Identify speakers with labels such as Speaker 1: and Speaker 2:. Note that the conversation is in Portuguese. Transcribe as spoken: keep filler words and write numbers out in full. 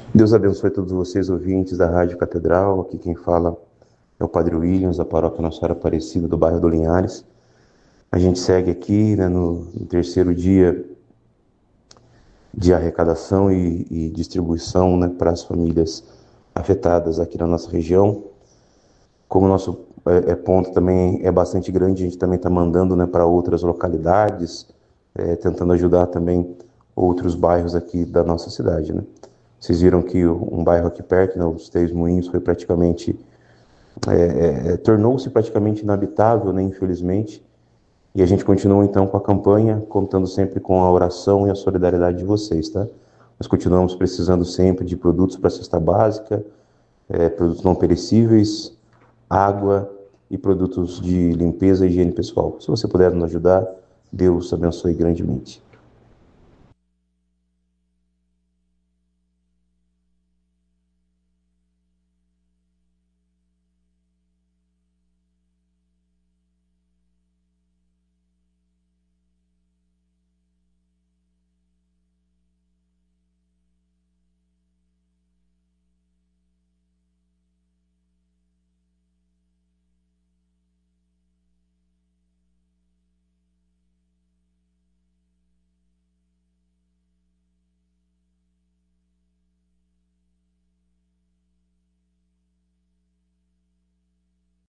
Speaker 1: Deus abençoe todos vocês, ouvintes da Rádio Catedral. Aqui quem fala é o Padre Williams, da paróquia Nossa Senhora Aparecida, do bairro do Linhares. A gente segue aqui, né, no, no terceiro dia de arrecadação e, e distribuição, né, para as famílias afetadas aqui na nossa região. Como o nosso é, é ponto também é bastante grande, a gente também está mandando, né, para outras localidades, é, tentando ajudar também outros bairros aqui da nossa cidade, né? Vocês viram que um bairro aqui perto, né, os Três Moinhos, foi praticamente é, é, tornou-se praticamente inabitável, né, infelizmente. E a gente continua então com a campanha, contando sempre com a oração e a solidariedade de vocês, tá? Nós continuamos precisando sempre de produtos para a cesta básica, é, produtos não perecíveis, água e produtos de limpeza e higiene pessoal. Se você puder nos ajudar, Deus abençoe grandemente.